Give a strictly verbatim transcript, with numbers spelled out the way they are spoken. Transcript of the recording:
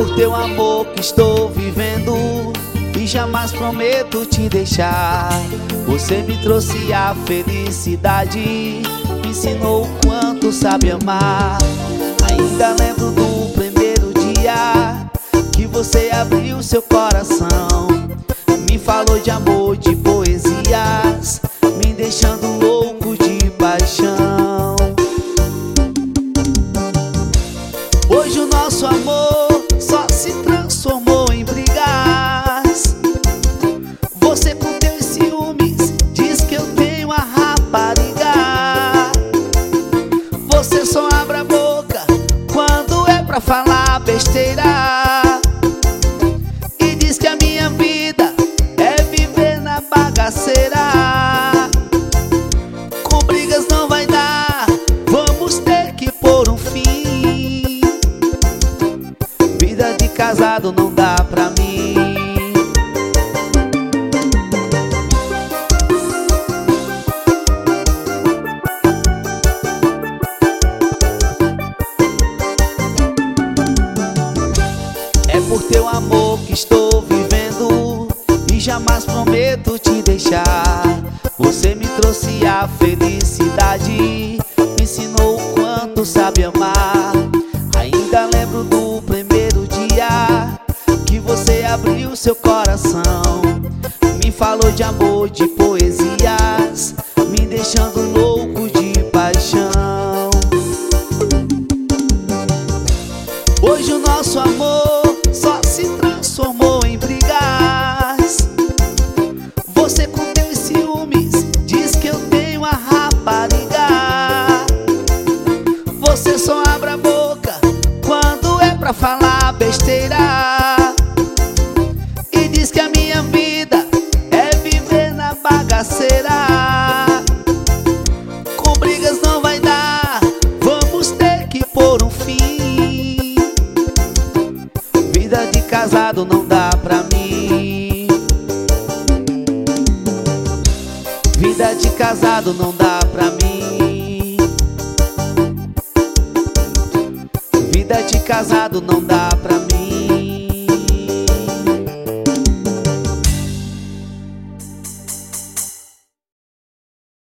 por teu amor que estou vivendo e jamais prometo te deixar. Você me trouxe a felicidade, me ensinou o quanto sabe amar. Ainda lembro do primeiro dia que você abriu seu coração, me falou de amor, de poesias, me deixando louco de paixão. Hoje o nosso amor só se transformou em brigas. Você com teus ciúmes diz que eu tenho a rapariga. Você só abre a boca quando é pra falar besteira, e diz que a minha vida é viver na bagaceira. Com brigas não vai dar, vamos ter que pôr um fim. Vida de casado não dá pra mim. É por teu amor que estou vivendo e jamais prometo te deixar. Você me trouxe a felicidade, me ensinou o quanto sabe amar. Ainda lembro do primeiro dia que você abriu seu coração, me falou de amor, de poesias, me deixando louco de paixão. Hoje o nosso amor só se transformou em brigas. Você com teus ciúmes diz que eu tenho a rapariga. Você só abre a boca quando é pra falar besteira, e diz que a minha vida é viver na bagaceira. Com brigas não vai dar, vamos ter que pôr um fim. Vida de casado não dá pra mim. Vida de casado não dá pra mim. Vida de casado não dá pra mim.